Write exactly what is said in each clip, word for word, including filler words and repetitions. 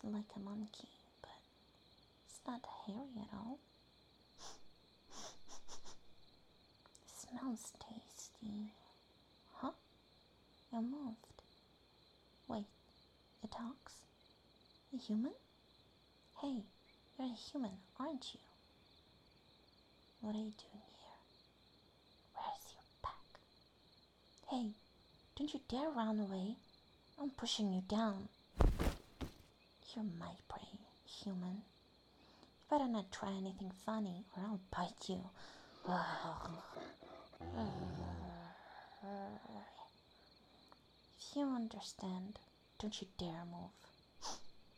like a monkey, but it's not hairy at all. Smells tasty. Huh? You moved. Wait, it talks? A human? Hey, you're a human, aren't you? What are you doing here? Where's your pack? Hey, don't you dare run away. I'm pushing you down. You're my prey, human. You better not try anything funny or I'll bite you. If you understand, don't you dare move.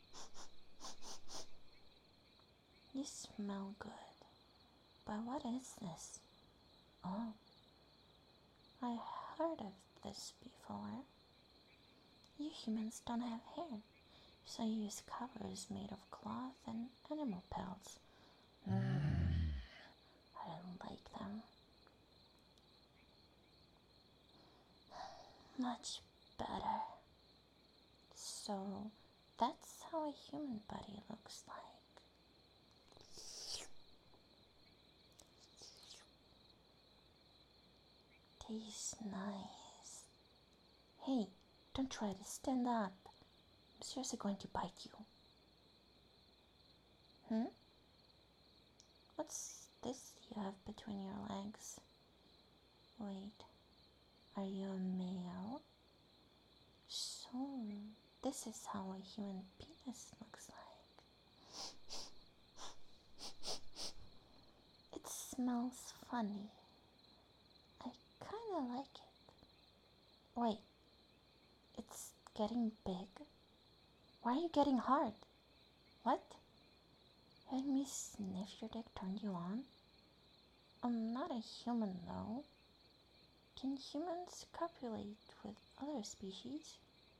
You smell good. But what is this? Oh, I heard of this before. You humans don't have hair, so you use covers made of cloth and animal pelts. Mm, I don't like them. Much better. So, that's how a human body looks like. Tastes nice. Hey, don't try to stand up. I'm seriously going to bite you. Hmm? What's this you have between your legs? Wait, are you a male? So, this is how a human penis looks like. It smells funny. I kinda like it. Wait, it's getting big? Why are you getting hard? What? Let me sniff your dick turned you on? I'm not a human though. Can humans copulate with other species?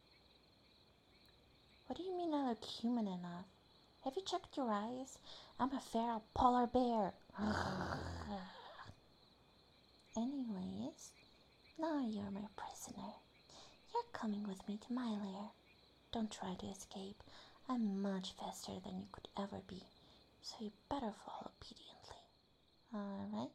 What do you mean I look human enough? Have you checked your eyes? I'm a feral polar bear. Anyways, now you're my prisoner. You're coming with me to my lair. Don't try to escape. I'm much faster than you could ever be, so you better follow obediently. Alright?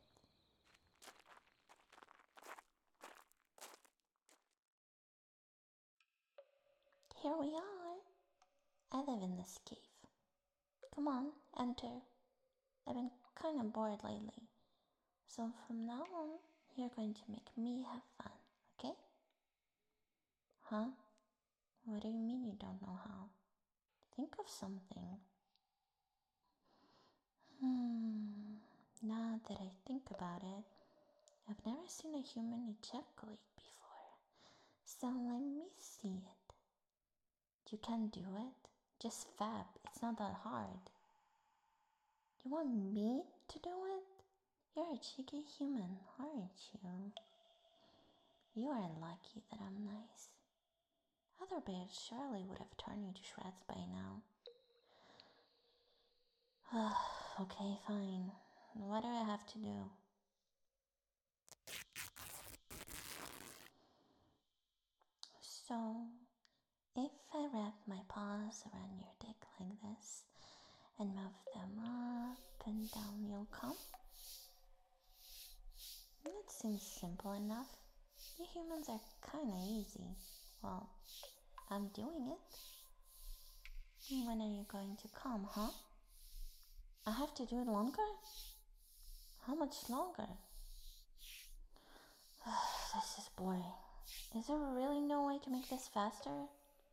Here we are. I live in this cave. Come on, enter. I've been kinda bored lately. So from now on, you're going to make me have fun, okay? Huh? What do you mean you don't know how? Think of something. Hmm. Now that I think about it, I've never seen a human ejaculate before. So let me see it. You can do it. Just fab. It's not that hard. You want me to do it? You're a cheeky human, aren't you? You are lucky that I'm nice. Other bears surely would have torn you to shreds by now. Okay, fine. What do I have to do? So, if I wrap my paws around your dick like this and move them up and down, you'll come? That seems simple enough. You humans are kinda easy. Well, I'm doing it. When are you going to come, huh? I have to do it longer? How much longer? This is boring. Is there really no way to make this faster?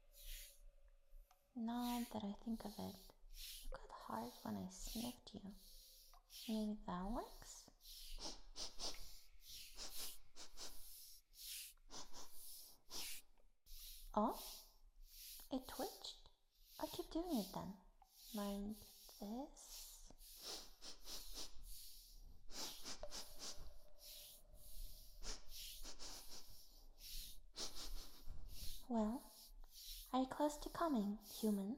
Now that I think of it, you got hard when I sniffed you. Maybe that works? Oh? It twitched? I'll keep doing it then. Like this? Well, are you close to coming, human?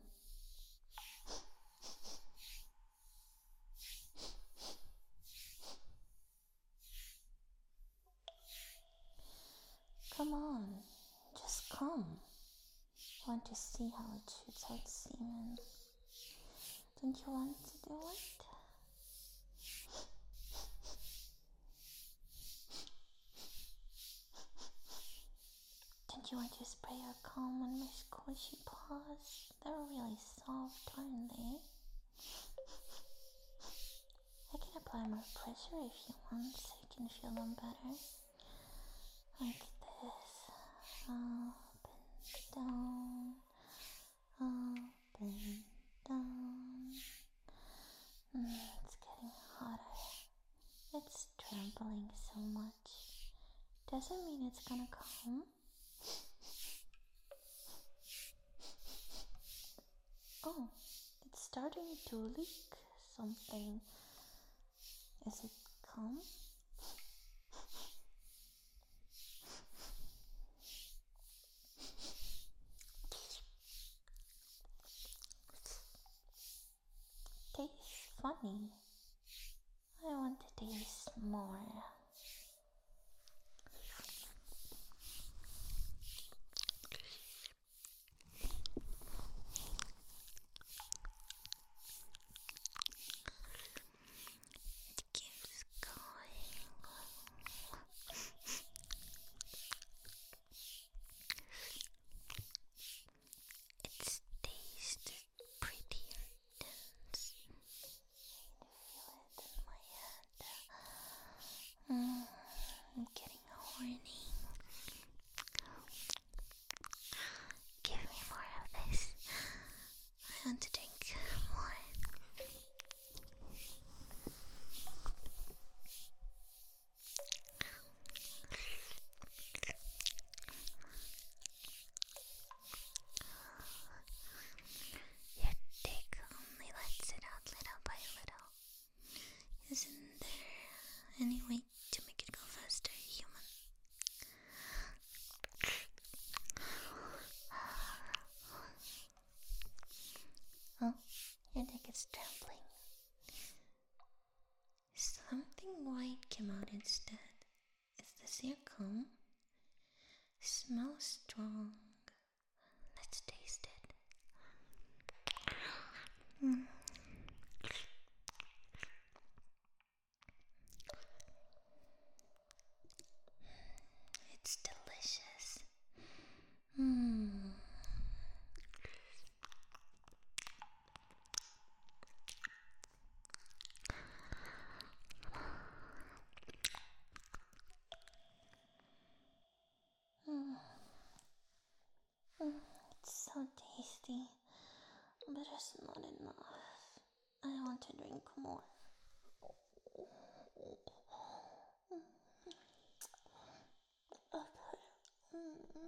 Come on, just come. Want to see how it shoots out semen? you want to do it? Don't you want to spray your calm on my squishy paws? They're really soft, aren't they? I can apply more pressure if you want so you can feel them better. Like this. Up and down. Up and down. Mm, it's getting hotter. It's trembling so much. Doesn't mean it's gonna come. Oh, it's starting to leak something. Is it calm? Tastes funny. I want to taste more. Mm, I'm getting horny. Give me more of this. I want to drink more. Your dick only lets it out little by little. Isn't there any way to make it go faster, human? Oh, your dick is trembling. Something white came out instead. Is this your cum? Smells strong. Let's taste it. Mm. It's delicious. Mmm. Mm. Mm. It's so tasty, but it's not enough. I want to drink more. Mm.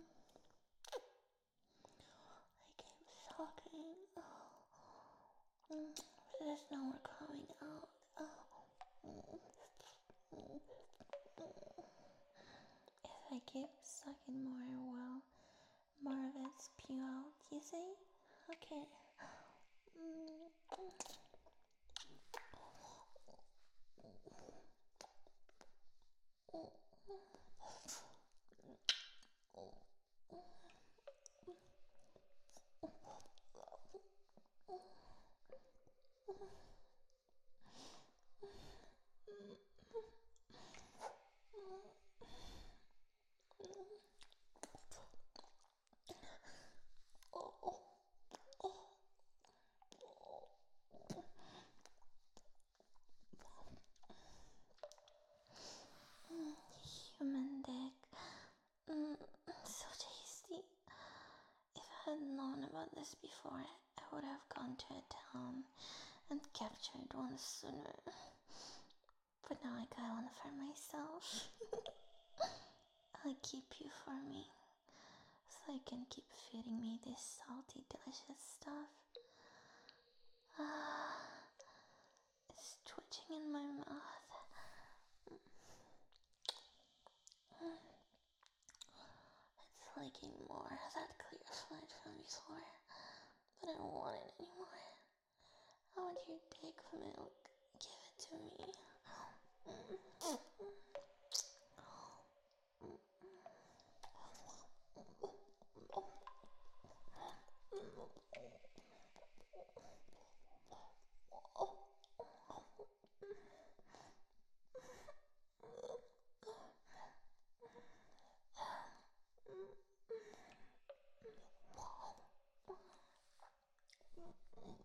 I keep talking. Mm. There's no more coming out. If I keep sucking more, well, more of it spew out, you see? Okay. Mm. Human dick. Mm, so tasty. If I had known about this before, I would have gone to a town and captured one sooner. But now I got one for myself. I'll keep you for me, so I can keep feeding me this salty, delicious stuff. Ah, it's twitching in my mouth. It's liking more of that clear fluid from before, but I don't want it anymore. I want your dick milk. Give it to me.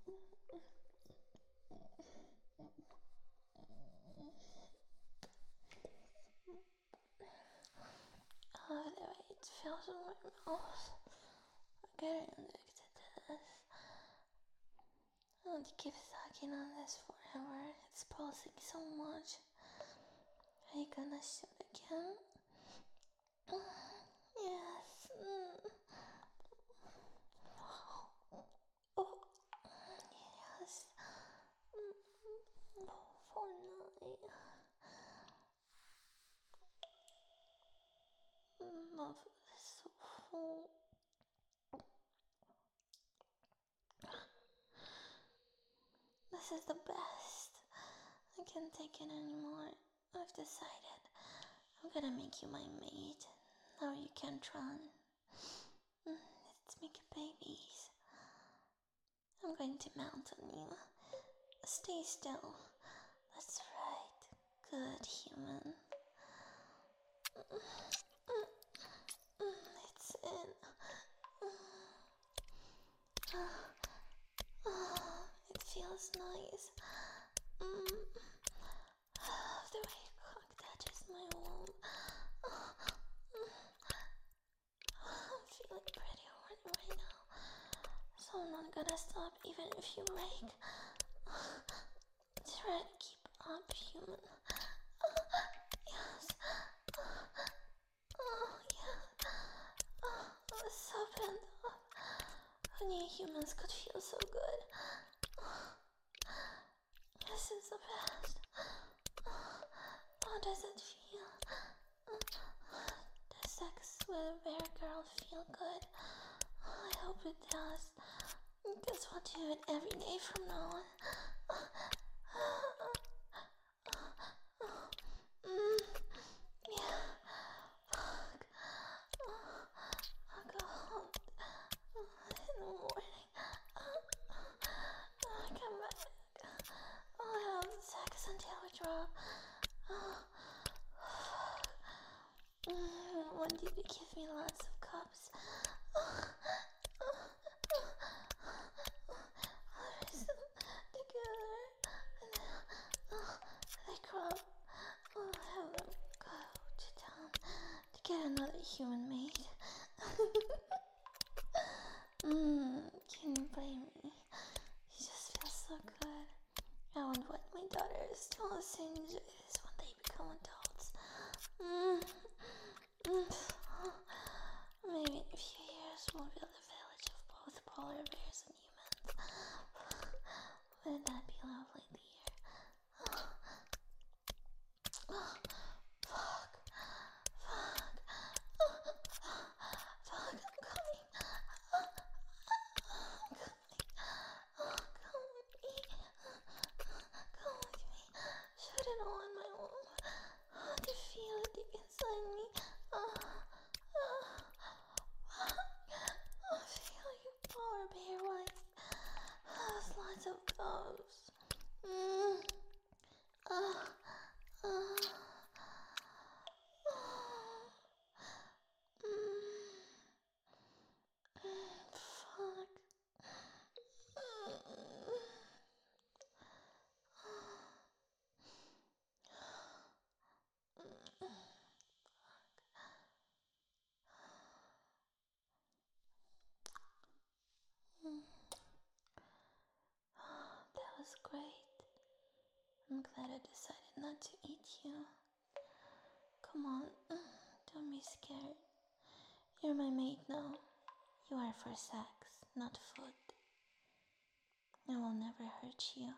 I love the way it feels in my mouth. I'm getting addicted to this. I want to keep sucking on this forever. It's pulsing so much. Are you gonna shoot again? Yes. Mm. Oh, yes. Mm. For night. Love is so full. This is the best. I can't take it anymore. I've decided. I'm gonna make you my mate. Now you can't run. Let's make babies. I'm going to mount on you. Stay still. That's right. Good human. It's in. It feels nice. Mm. The way your cock touches my womb. I'm feeling pretty horny right now. So I'm not gonna stop even if you rake. Try to keep up, human. Yes. Oh, yeah. Oh, so bent up. Who knew humans could feel so good? This is the best. How does it feel? Does sex with a bear girl feel good? I hope it does. Guess we'll do it every day from now on. Mm, yeah. Fuck. I'll go home in the morning. I'll come back. I'll have sex until we drop. Mm, when did you give me lots of cups? Together. They crop. I'll have them go to town to get another human mate. Mmm, can you blame me? You just feel so good. I want what my daughters to also enjoy this when they become adults. Mm. Mm. Maybe in a few years we'll build a village of both polar bears and humans. Wouldn't that be lovely, dear? Oh, fuck. Fuck. Oh, fuck, I'm coming. Oh, I'm coming. Oh, come with me. Come with me. Shoot it all in my womb. Oh, to feel it deep inside me. Oh, oh, I feel you, polar bear wife. Those lots of gloves. Mm. Oh, oh. Fuck. That was great. I'm glad I decided not to eat you. Come on, don't be scared. You're my mate now. You are for sex, not food. I will never hurt you.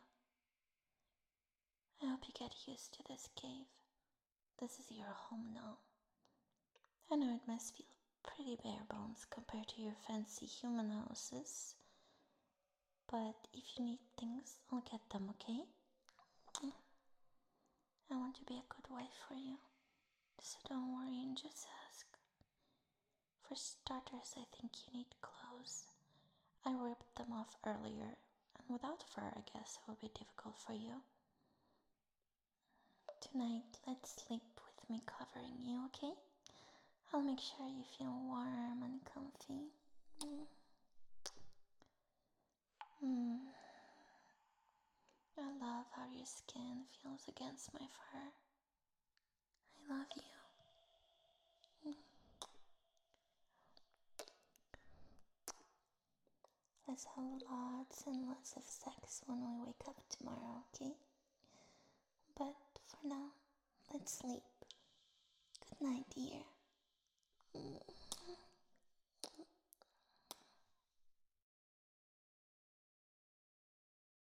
I hope you get used to this cave. This is your home now. I know it must feel pretty bare bones compared to your fancy human houses. But if you need things, I'll get them, okay? I want to be a good wife for you. So don't worry and just ask. For starters, I think you need clothes. I ripped them off earlier, and without fur, I guess it will be difficult for you. Tonight, let's sleep with me covering you, okay? I'll make sure you feel warm and comfy. Mm. Mm. your skin feels against my fur. I love you. Let's have lots and lots of sex when we wake up tomorrow, okay? But for now, let's sleep. Good night, dear.